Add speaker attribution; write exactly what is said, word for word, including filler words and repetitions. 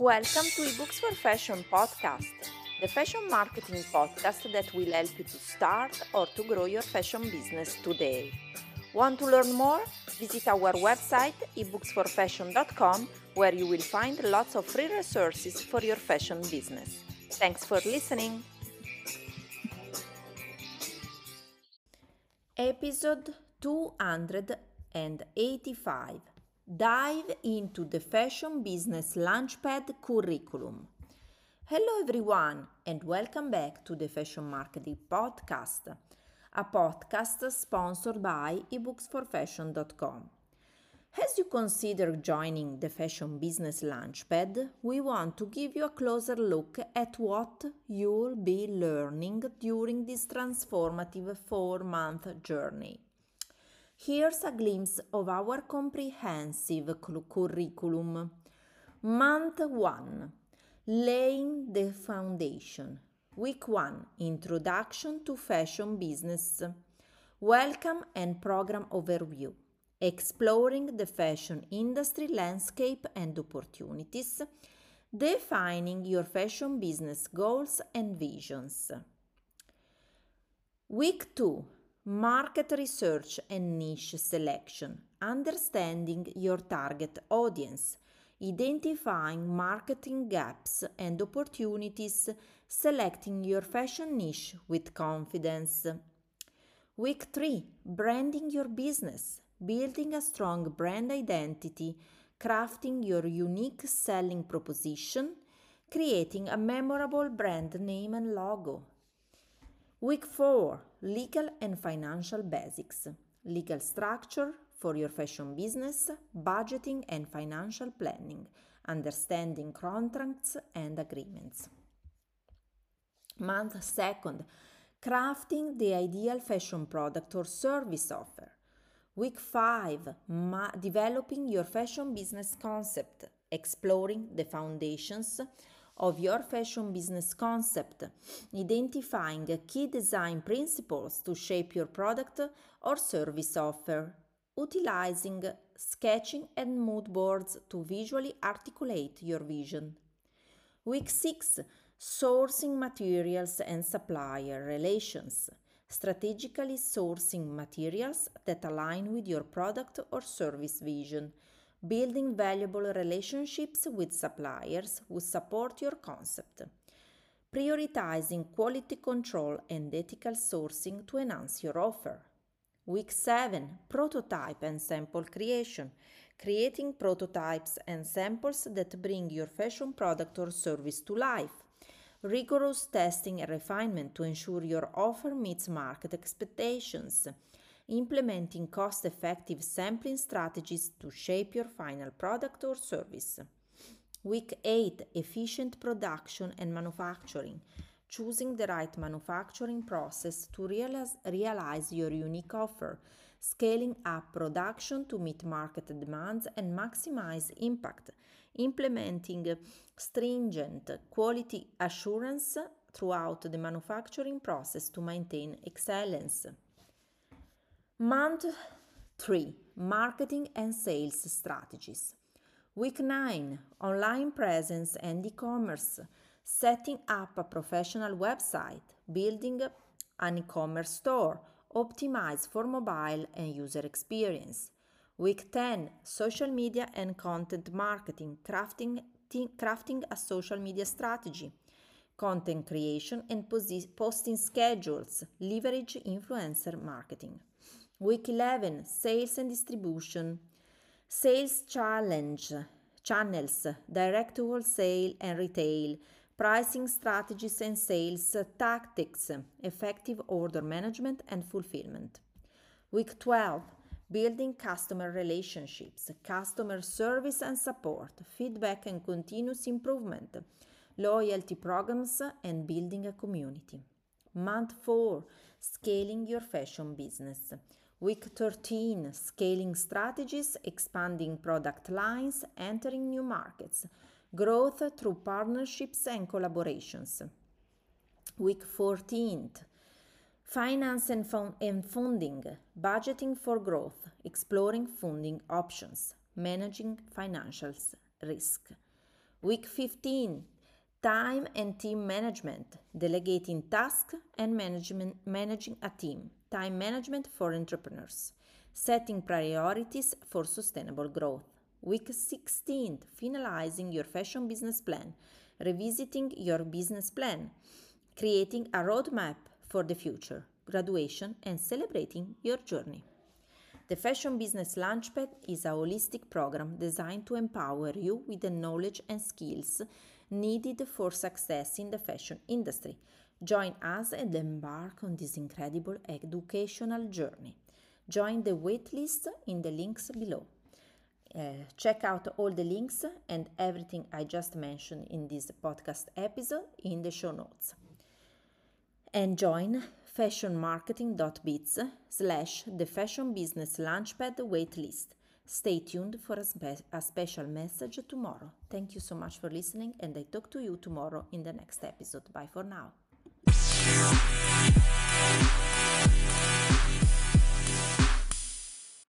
Speaker 1: Welcome to eBooks for Fashion podcast, the fashion marketing podcast that will help you to start or to grow your fashion business today. Want to learn more? Visit our website e books for fashion dot com where you will find lots of free resources for your fashion business. Thanks for listening. Episode two hundred eighty-five. Dive into the Fashion Business Launchpad curriculum. Hello everyone and welcome back to the Fashion Marketing Podcast, a podcast sponsored by e books for fashion dot com. As you consider joining the Fashion Business Launchpad, we want to give you a closer look at what you'll be learning during this transformative four-month journey. Here's a glimpse of our comprehensive curriculum. Month one, Laying the Foundation. Week one, Introduction to Fashion Business. Welcome and Program Overview. Exploring the fashion industry landscape and opportunities. Defining your fashion business goals and visions. Week two, Market research and niche selection, understanding your target audience, identifying marketing gaps and opportunities, selecting your fashion niche with confidence. Week three, branding your business, building a strong brand identity, crafting your unique selling proposition, creating a memorable brand name and logo. Week four, Legal and Financial Basics. Legal structure for your fashion business, budgeting and financial planning, understanding contracts and agreements. Month second, crafting the ideal fashion product or service offer. Week five, ma- developing your fashion business concept, exploring the foundations of your fashion business concept, identifying key design principles to shape your product or service offer, utilizing sketching and mood boards to visually articulate your vision. Week six, sourcing materials and supplier relations, strategically sourcing materials that align with your product or service vision, building valuable relationships with suppliers who support your concept, prioritizing quality control and ethical sourcing to enhance your offer. Week seven, prototype and sample creation, creating prototypes and samples that bring your fashion product or service to life, rigorous testing and refinement to ensure your offer meets market expectations, implementing cost-effective sampling strategies to shape your final product or service. Week eight, efficient production and manufacturing, choosing the right manufacturing process to realize, realize your unique offer, scaling up production to meet market demands and maximize impact, implementing stringent quality assurance throughout the manufacturing process to maintain excellence. Month three, Marketing and Sales Strategies. Week nine, Online Presence and E-commerce, setting up a professional website, building an e-commerce store, optimized for mobile and user experience. Week ten, Social Media and Content Marketing, crafting, t- crafting a social media strategy, content creation and posi- posting schedules, leverage influencer marketing. Week eleven, Sales and Distribution, Sales Challenge, Channels, Direct to Wholesale and Retail, Pricing Strategies and Sales Tactics, Effective Order Management and Fulfillment. Week twelve, Building Customer Relationships, Customer Service and Support, Feedback and Continuous Improvement, Loyalty Programs and Building a Community. Month four, Scaling Your Fashion Business. Week thirteen, Scaling Strategies, Expanding Product Lines, Entering New Markets, Growth through Partnerships and Collaborations. Week fourteen, Finance and, fun- and Funding, Budgeting for Growth, Exploring Funding Options, Managing Financial Risk. Week fifteen, time and team management, delegating tasks and management, managing a team, time management for entrepreneurs, setting priorities for sustainable growth. Week sixteen, finalizing your fashion business plan, revisiting your business plan, creating a roadmap for the future, graduation, and celebrating your journey. The Fashion Business Launchpad is a holistic program designed to empower you with the knowledge and skills needed for success in the fashion industry. Join us and embark on this incredible educational journey. Join the waitlist in the links below. Uh, check out all the links and everything I just mentioned in this podcast episode in the show notes. And join fashionmarketing.biz slash the Fashion Business Launchpad waitlist. Stay tuned for a, spe- a special message tomorrow. Thank you so much for listening, and I talk to you tomorrow in the next episode. Bye for now.